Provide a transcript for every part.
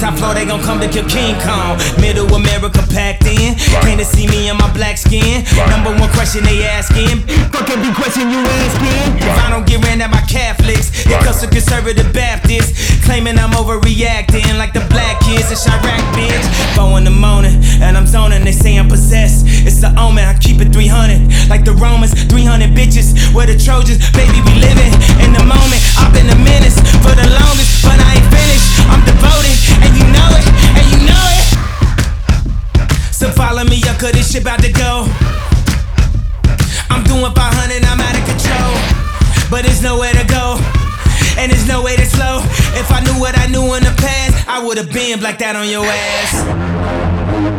top floor, they gon' come to kill King Kong. Middle America packed in. Came to see me in my black skin. Number one question they asking. Fuck every question you asking. If I don't get ran at by Catholics, it comes to conservative Baptists. Claiming I'm overreacting like the black kids in Chirac, bitch. 4 in the morning, and I'm zoning. They say I'm possessed. It's the omen, I keep it 300. Like the Romans, 300 bitches. We're the Trojans, baby, we living in the moment. I've been a menace for the longest, but I ain't finished. I'm devoted, and you know it, and you know it. So follow me up, cause this shit about to go. I'm doing 500, I'm out of control. But there's nowhere to go, and there's no way to slow. If I knew what I knew in the past, I would've been blacked out on your ass.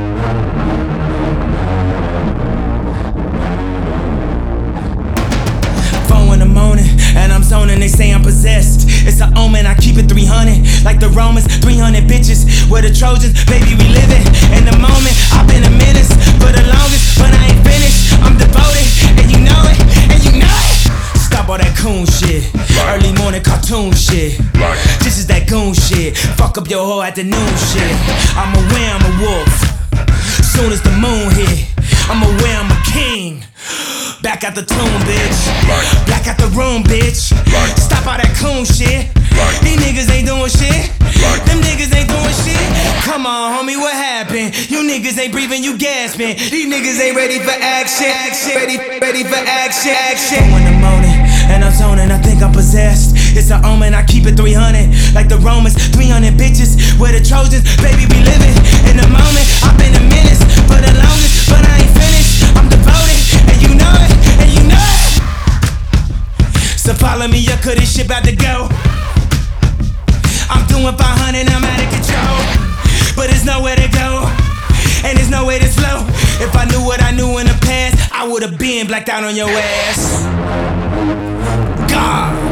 4 in the morning, and I'm zoning, they say I'm possessed. It's an omen, I keep it 300. Like the Romans, 300 bitches. We're the Trojans, baby, we living in the moment. I've been a menace for the longest, but I ain't finished. I'm devoted, and you know it, and you know it. Stop all that coon shit, early morning cartoon shit. This is that goon shit, fuck up your whole afternoon shit. I'm aware I'm a wolf, soon as the moon hit. I'm aware I'm a king. Back out the tomb, bitch. Back out the room, bitch. Stop all that coon shit. These niggas ain't doing shit. Them niggas ain't doing shit. Come on, homie, what happened? You niggas ain't breathing, you gasping. These niggas ain't ready for action. Ready for action. 4 in the morning, and I'm zoning, I think I'm possessed. It's an omen, I keep it 300. Like the Romans, 300 bitches. We're the Trojans, baby, we living in the moment. I've been a menace for the longest, but I ain't finished. I'm devoted, and you know it, and you know it. So follow me up, cause this shit about to go. I'm doing 500, I'm out of control. But there's nowhere to go, and there's no way to slow. If I knew what I knew in the past, I would've been blacked out on your ass. God.